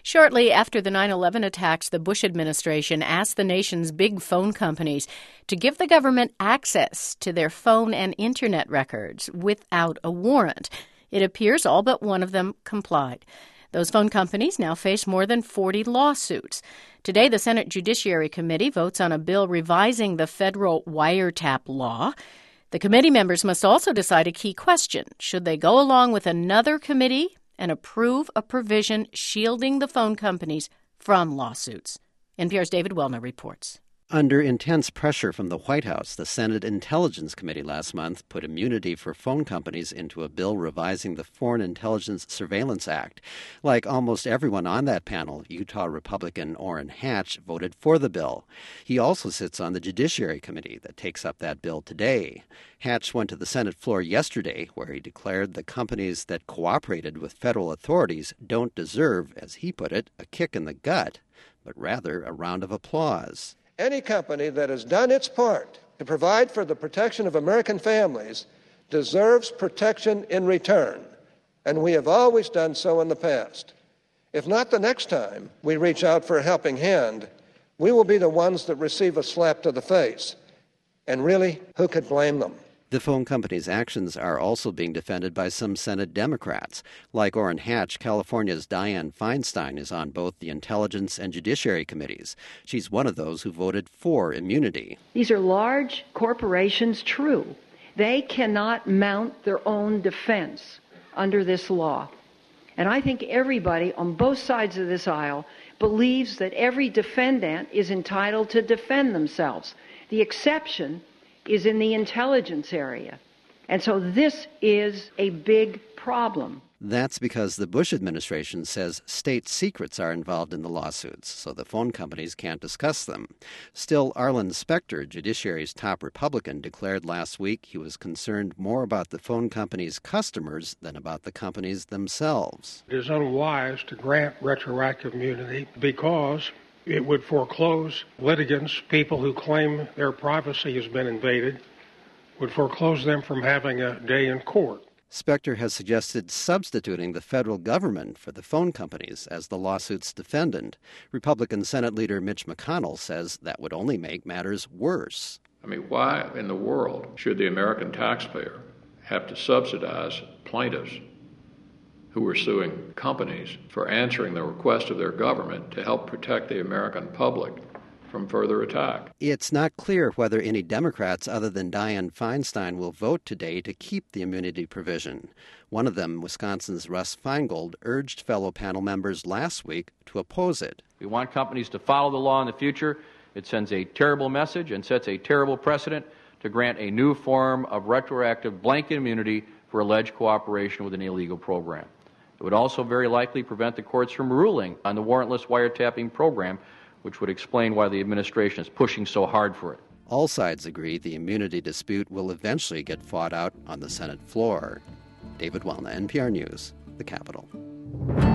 Shortly after the 9/11 attacks, the Bush administration asked the nation's big phone companies to give the government access to their phone and Internet records without a warrant. It appears all but one of them complied. Those phone companies now face more than 40 lawsuits. Today, the Senate Judiciary Committee votes on a bill revising the federal wiretap law. The committee members must also decide a key question. Should they go along with another committee and approve a provision shielding the phone companies from lawsuits? NPR's David Wellner reports. Under intense pressure from the White House, the Senate Intelligence Committee last month put immunity for phone companies into a bill revising the Foreign Intelligence Surveillance Act. Like almost everyone on that panel, Utah Republican Orrin Hatch voted for the bill. He also sits on the Judiciary Committee that takes up that bill today. Hatch went to the Senate floor yesterday, where he declared the companies that cooperated with federal authorities don't deserve, as he put it, a kick in the gut, but rather a round of applause. Any company that has done its part to provide for the protection of American families deserves protection in return, and we have always done so in the past. If not the next time we reach out for a helping hand, we will be the ones that receive a slap to the face. And really, who could blame them? The phone company's actions are also being defended by some Senate Democrats. Like Orrin Hatch, California's Dianne Feinstein is on both the Intelligence and Judiciary Committees. She's one of those who voted for immunity. These are large corporations, true. They cannot mount their own defense under this law. And I think everybody on both sides of this aisle believes that every defendant is entitled to defend themselves. The exception is in the intelligence area. And so this is a big problem. That's because the Bush administration says state secrets are involved in the lawsuits, so the phone companies can't discuss them. Still, Arlen Specter, Judiciary's top Republican, declared last week he was concerned more about the phone companies' customers than about the companies themselves. It is unwise to grant retroactive immunity because it would foreclose litigants, people who claim their privacy has been invaded, would foreclose them from having a day in court. Specter has suggested substituting the federal government for the phone companies as the lawsuit's defendant. Republican Senate Leader Mitch McConnell says that would only make matters worse. I mean, why in the world should the American taxpayer have to subsidize plaintiffs who are suing companies for answering the request of their government to help protect the American public from further attack? It's not clear whether any Democrats other than Dianne Feinstein will vote today to keep the immunity provision. One of them, Wisconsin's Russ Feingold, urged fellow panel members last week to oppose it. We want companies to follow the law in the future. It sends a terrible message and sets a terrible precedent to grant a new form of retroactive blanket immunity for alleged cooperation with an illegal program. It would also very likely prevent the courts from ruling on the warrantless wiretapping program, which would explain why the administration is pushing so hard for it. All sides agree the immunity dispute will eventually get fought out on the Senate floor. David Wellner, NPR News, the Capitol.